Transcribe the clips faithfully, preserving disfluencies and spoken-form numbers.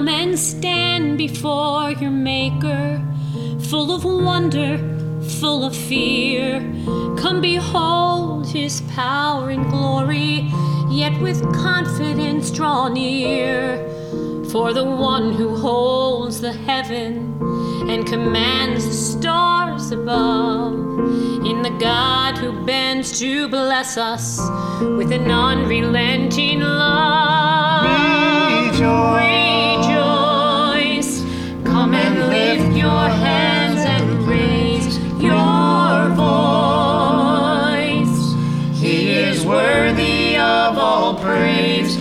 Come and stand before your Maker, full of wonder, full of fear. Come behold his power and glory, yet with confidence draw near. For the one who holds the heaven and commands the stars above, in the God who bends to bless us with an unrelenting love. Rejoice. Rejoice. Come and lift your hands and raise your voice. He is worthy of all praise.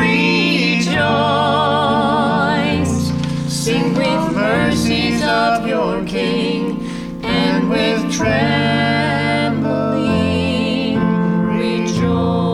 Rejoice. Sing with mercies of your King, and with trembling rejoice.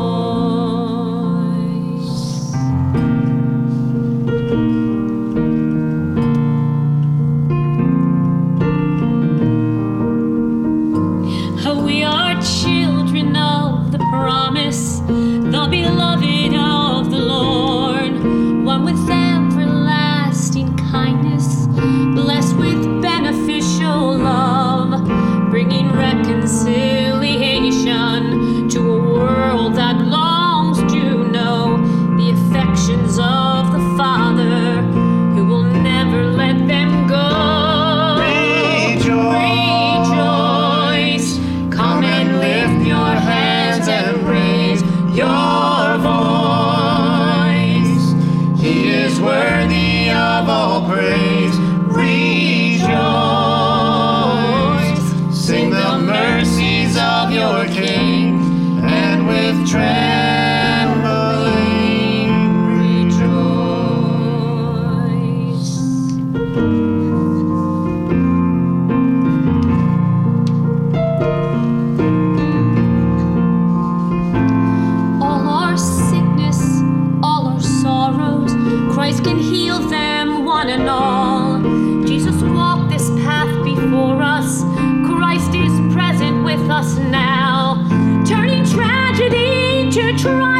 We are children of the promise, the beloved of the Lord, one with everlasting kindness, blessed with beneficial love, bringing reconciliation to a world that longs to know the affections of the Father, who will never let them go. Rejoice. Come and lift your hands and raise your voice. He is worthy of all praise. Rejoice. Sing the mercies of your King, and with trembling rejoice. All our sickness, all our sorrows, Christ can heal them one and all. Jesus walked this path before us. Christ is present with us now, turning tragedy to triumph.